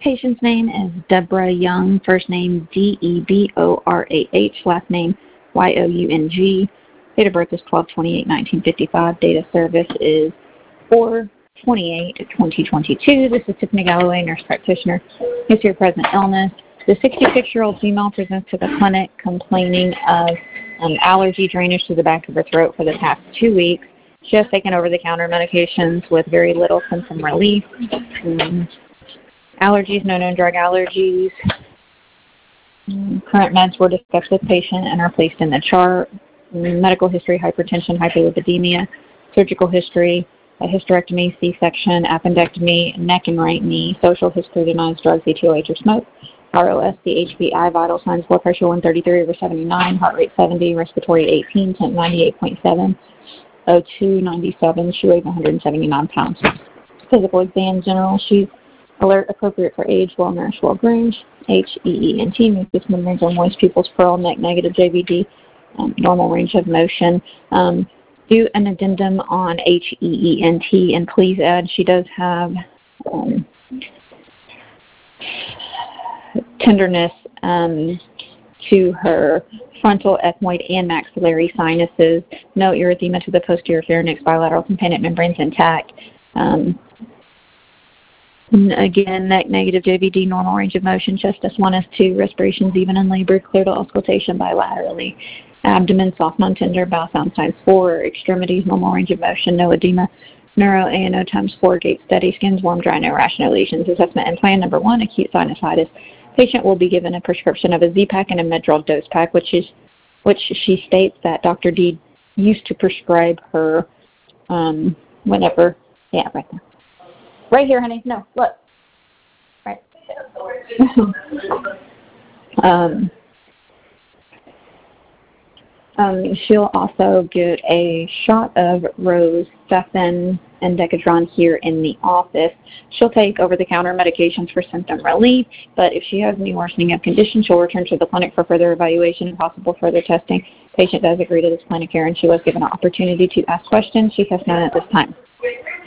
Patient's name is Deborah Young, first name Deborah, last name Young. Date of birth is 12/28/1955. Date of service is 4/28/2022. This is Tiffany Galloway, nurse practitioner. History of present illness. The 66-year-old female presents to the clinic complaining of allergy drainage to the back of her throat for the past 2 weeks. She has taken over-the-counter medications with very little symptom relief. Allergies, no known drug allergies. Current meds were discussed with patient and are placed in the chart. Medical history, hypertension, hyperlipidemia. Surgical history, a hysterectomy, C-section, appendectomy, neck and right knee. Social history denies drugs, ETOH, or smoke. ROS, HBI, vital signs, blood pressure 133/79, heart rate 70, respiratory 18, temp 98.7, O2 97, she weighs 179 pounds. Physical exam, general, she's alert, appropriate for age, well-nourished, well-groomed, HEENT, mucous membranes are moist, pupils pearl, neck negative, JVD, normal range of motion. Do an addendum on HEENT, and please add she does have tenderness to her frontal, ethmoid, and maxillary sinuses. No erythema to the posterior pharynx, bilateral component membranes intact. Again, neck negative, JVD, normal range of motion, chest S1, S2, respirations even in labor, clear to auscultation bilaterally. Abdomen, soft, non-tender, bowel sounds times 4, extremities, normal range of motion, no edema, neuro, ANO times 4, gait steady, skin's warm, dry, no rational lesions. Assessment and plan number 1, acute sinusitis. Patient will be given a prescription of a Z-Pak and a Medrol dose pack, which she states that Dr. D used to prescribe her whenever, yeah, right there. Right here, honey. No, look. Right. She'll also get a shot of Rocephin and Decadron here in the office. She'll take over-the-counter medications for symptom relief, but if she has any worsening of condition, she'll return to the clinic for further evaluation and possible further testing. Patient does agree to this plan of care, and she was given an opportunity to ask questions. She has none at this time.